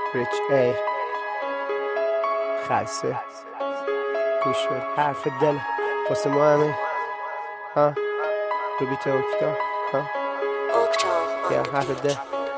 ریچ ای خلصه گوش بد حرف دل واسه ما همه ها رو بیت اکتا ها یا حرف دل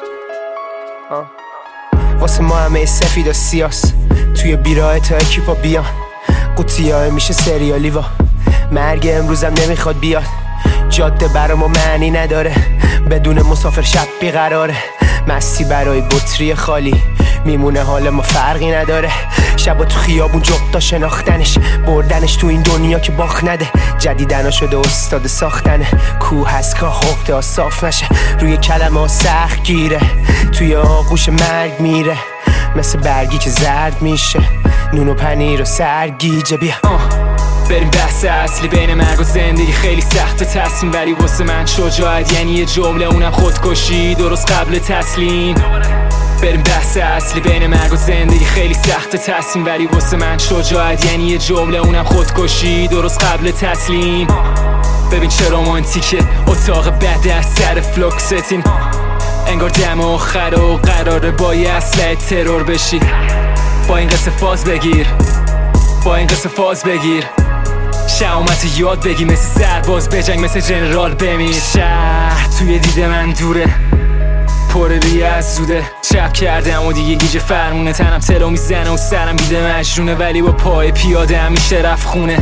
ها واسه ما همه سفید و سیاس توی بیراه تا اکیپا بیان قوطی های میشه سریالی و مرگ امروزم نمیخواد بیاد جاده برا ما معنی نداره بدون مسافر شب بیقراره مستی برای بطری خالی میمونه حال ما فرقی نداره شبا تو خیابون جغدا شناختنش بردنش تو این دنیا که باخت نده جدیدنا شده استاد ساختنه کوه هست که حفته ها صاف نشه روی کلمه ها سخت گیره توی آغوش مرگ میره مثل برگی که زرد میشه نون و پنیر و سرگیجه بیا بریم بحث اصلی بین مرگ و زندگی خیلی سخت تصمیم ولی واسه من شجاعت یعنی یه جمله اونم خودکشی درست قبل تسلیم بریم بحث اصلی بین مرگ و زندگی خیلی سخت تصمیم ولی واسه من شجاعت یعنی یه جمله اونم خودکشی درست قبل تسلیم ببین چه رومانتیکه اتاق بد از سر فلوکستین انگار دم آخر و قراره با یه اسلحه ترور بشی با این قصه فاز بگیر با این قصه فاز بگیر شهامت یاد بگی مثل سرباز بجنگ مثل جنرال بمیر شهر توی دید من دوره پر ریه از زوده چپ کردم و دیگه گیج فرمونه تنم تلو میزنه و سرم بیده مجنونه ولی با پای پیاده همیشه رفت خونه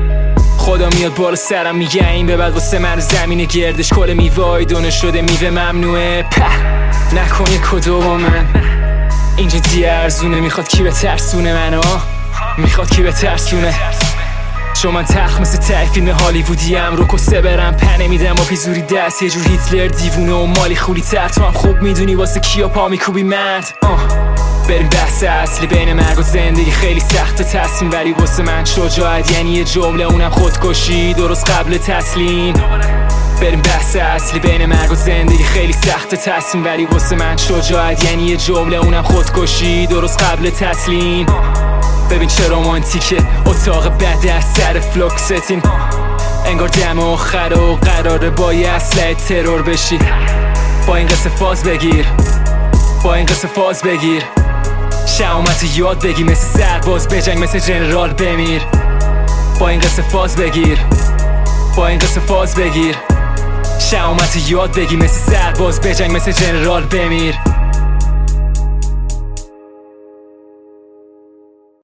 خدا میاد بالا سرم میگه این به بعد واسه من زمین گردش کل میوه دونه شده میوه ممنوعه نکن یه کدو با من اینجا دیگه ارزونه میخواد کی به ترسونه منو میخواد کی به ترسونه چون من تخت مثل ته فیلم هالیوودی ام رو کسه برم پنه میدم با پیزوری دست یه جور هیتلر دیوونه و مالی خولی تر تو هم خوب میدونی واسه کیا پا میکوبی مرد بریم بحث اصلی بین مرگ و زندگی خیلی سخت تصمیم ولی واسه من شجاعت یعنی یه جمله اونم خودکشی درست قبل تسلیم بریم بحث اصلی بین مرگ و زندگی خیلی سخت تصمیم ولی واسه من شجاعت یعنی یه جمله اونم خودکشی درست قبل تسلیم ببین چه رومانتیکه اتاق بد از سر فلوکستین انگار دم آخر و قراره با یه اسلحه ترور بشی با این قصه فاز بگیر با این قصه فاز بگیر شهامت یاد بگی مثل سرباز بجنگ مثل جنرال بمیر با این قصه فاز بگیر با این قصه فاز بگیر شهامت یاد بگی مثل سرباز بجنگ مثل جنرال بمیر